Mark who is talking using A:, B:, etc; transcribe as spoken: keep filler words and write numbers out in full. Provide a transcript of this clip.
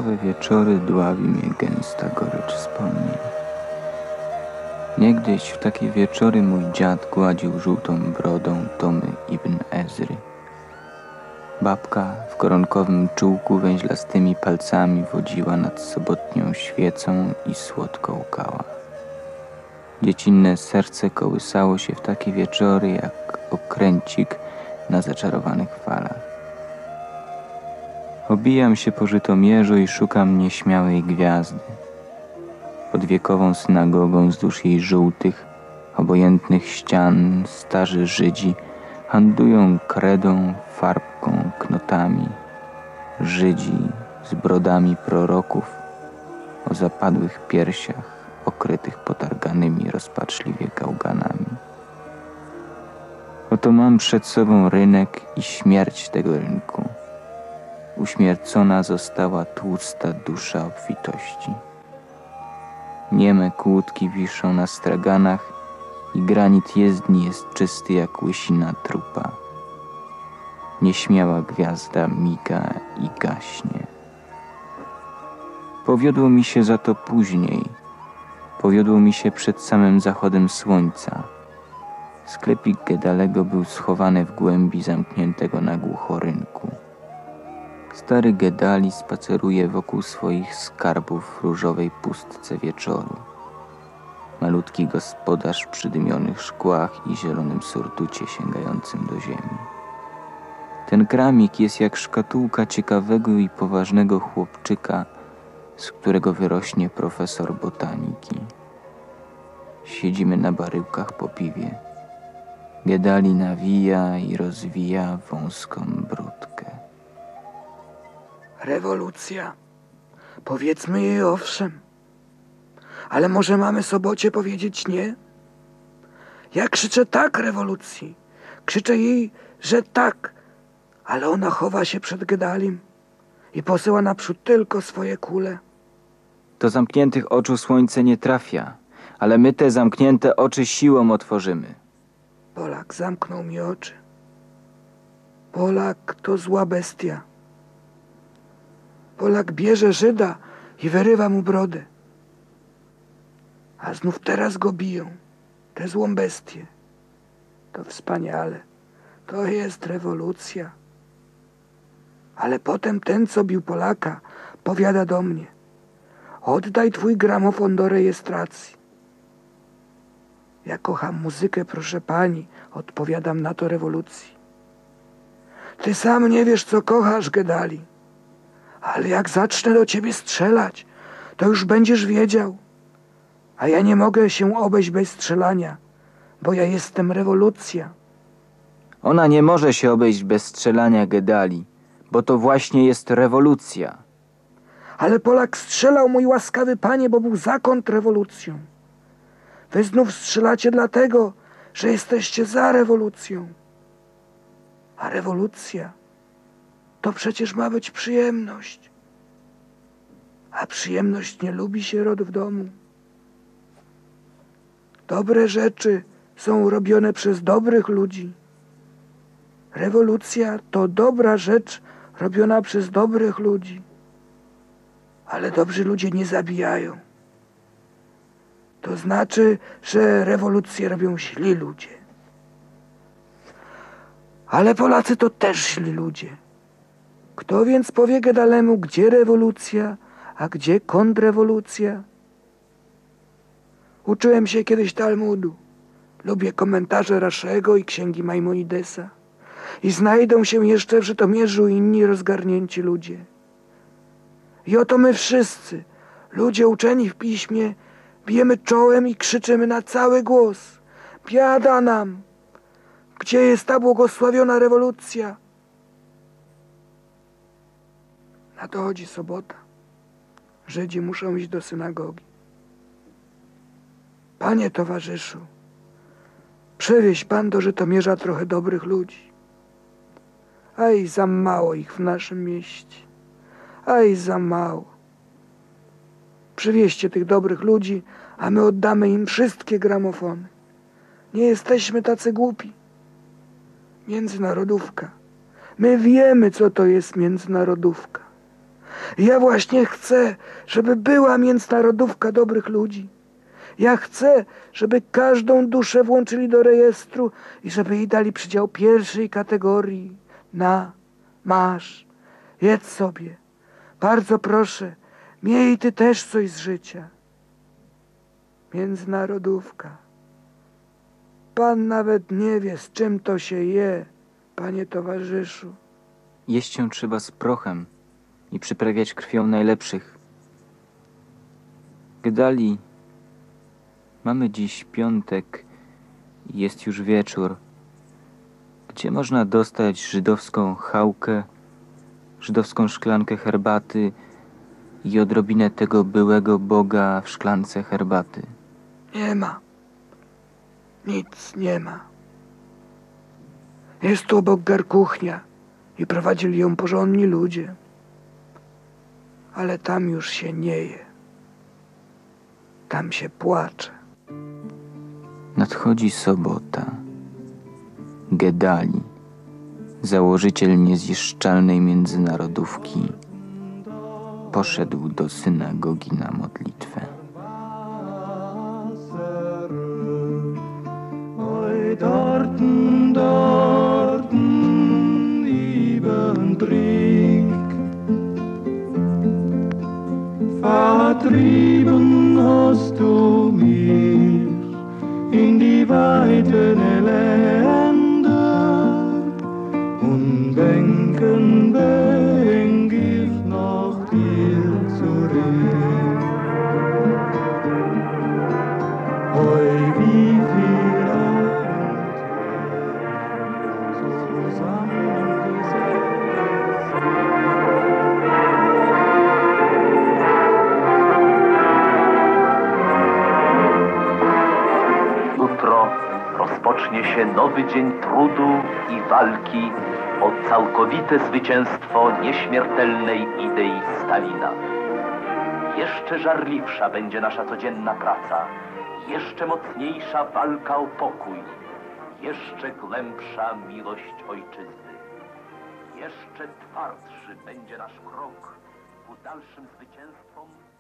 A: Sierpniowe wieczory dławi mnie gęsta gorycz wspomnień. Niegdyś w takie wieczory mój dziad gładził żółtą brodą tomy Ibn Ezry. Babka w koronkowym czółku węźlastymi palcami wodziła nad sobotnią świecą i słodko łkała. Dziecinne serce kołysało się w takie wieczory jak okręcik na zaczarowanych falach. Obijam się po Żytomierzu i szukam nieśmiałej gwiazdy. Pod wiekową synagogą wzdłuż jej żółtych, obojętnych ścian starzy Żydzi handlują kredą, farbką, knotami. Żydzi z brodami proroków o zapadłych piersiach okrytych potarganymi rozpaczliwie gałganami. Oto mam przed sobą rynek i śmierć tego rynku. Uśmiercona została tłusta dusza obfitości. Nieme kłódki wiszą na straganach i granit jezdni jest czysty jak łysina trupa. Nieśmiała gwiazda miga i gaśnie. Powiodło mi się za to później. Powiodło mi się przed samym zachodem słońca. Sklepik Gedalego był schowany w głębi zamkniętego na głucho rynku. Stary Gedali spaceruje wokół swoich skarbów w różowej pustce wieczoru. Malutki gospodarz przy dymionych szkłach i zielonym surducie sięgającym do ziemi. Ten kramik jest jak szkatułka ciekawego i poważnego chłopczyka, z którego wyrośnie profesor botaniki. Siedzimy na baryłkach po piwie. Gedali nawija i rozwija wąską brudkę.
B: Rewolucja. Powiedzmy jej owszem. Ale może mamy sobocie powiedzieć nie? Ja krzyczę tak rewolucji. Krzyczę jej, że tak. Ale ona chowa się przed Gedalim i posyła naprzód tylko swoje kule.
A: Do zamkniętych oczu słońce nie trafia, ale my te zamknięte oczy siłą otworzymy.
B: Polak zamknął mi oczy. Polak to zła bestia. Polak bierze Żyda i wyrywa mu brodę. A znów teraz go biją, tę złą bestię. To wspaniale, to jest rewolucja. Ale potem ten, co bił Polaka, powiada do mnie: oddaj twój gramofon do rejestracji. Ja kocham muzykę, proszę pani, odpowiadam na to rewolucji. Ty sam nie wiesz, co kochasz, Gedali. Ale jak zacznę do ciebie strzelać, to już będziesz wiedział. A ja nie mogę się obejść bez strzelania, bo ja jestem rewolucja.
A: Ona nie może się obejść bez strzelania, Gedali, bo to właśnie jest rewolucja.
B: Ale Polak strzelał, mój łaskawy panie, bo był za kontrrewolucją. Wy znów strzelacie dlatego, że jesteście za rewolucją. A rewolucja to przecież ma być przyjemność. A przyjemność nie lubi sierot w domu. Dobre rzeczy są robione przez dobrych ludzi. Rewolucja to dobra rzecz robiona przez dobrych ludzi. Ale dobrzy ludzie nie zabijają. To znaczy, że rewolucję robią źli ludzie. Ale Polacy to też źli ludzie. Kto więc powie Gedalemu, gdzie rewolucja, a gdzie kontrrewolucja? Uczyłem się kiedyś Talmudu. Lubię komentarze Raszego i księgi Majmonidesa. I znajdą się jeszcze w Żytomierzu inni rozgarnięci ludzie. I oto my wszyscy, ludzie uczeni w piśmie, bijemy czołem i krzyczymy na cały głos: biada nam! Gdzie jest ta błogosławiona rewolucja? Nadchodzi sobota. Żydzi muszą iść do synagogi. Panie towarzyszu, przywieź pan do Żytomierza trochę dobrych ludzi. Aj, za mało ich w naszym mieście. Aj, za mało. Przywieźcie tych dobrych ludzi, a my oddamy im wszystkie gramofony. Nie jesteśmy tacy głupi. Międzynarodówka. My wiemy, co to jest międzynarodówka. Ja właśnie chcę, żeby była międzynarodówka dobrych ludzi. Ja chcę, żeby każdą duszę włączyli do rejestru i żeby jej dali przydział pierwszej kategorii. Na, masz, jedz sobie. Bardzo proszę, miej ty też coś z życia. Międzynarodówka. Pan nawet nie wie, z czym to się je, panie towarzyszu.
A: Jeść ją trzeba z prochem i przyprawiać krwią najlepszych. Gedali, mamy dziś piątek i jest już wieczór. Gdzie można dostać żydowską chałkę, żydowską szklankę herbaty i odrobinę tego byłego Boga w szklance herbaty?
B: Nie ma. Nic nie ma. Jest tu obok garkuchnia i prowadzili ją porządni ludzie. Ale tam już się nie je. Tam się płacze.
A: Nadchodzi sobota. Gedali, założyciel niezniszczalnej międzynarodówki, poszedł do synagogi na modlitwę.
C: Dorten, dorten, lieben Brick, vertrieben hast du mich in die weiten Länder, und denken denk ich nach dir zurück. Oi, wie viel
D: Jutro rozpocznie się nowy dzień trudu i walki o całkowite zwycięstwo nieśmiertelnej idei Stalina. Jeszcze żarliwsza będzie nasza codzienna praca, jeszcze mocniejsza walka o pokój, jeszcze głębsza miłość ojczyzny. Jeszcze twardszy będzie nasz krok ku dalszym zwycięstwom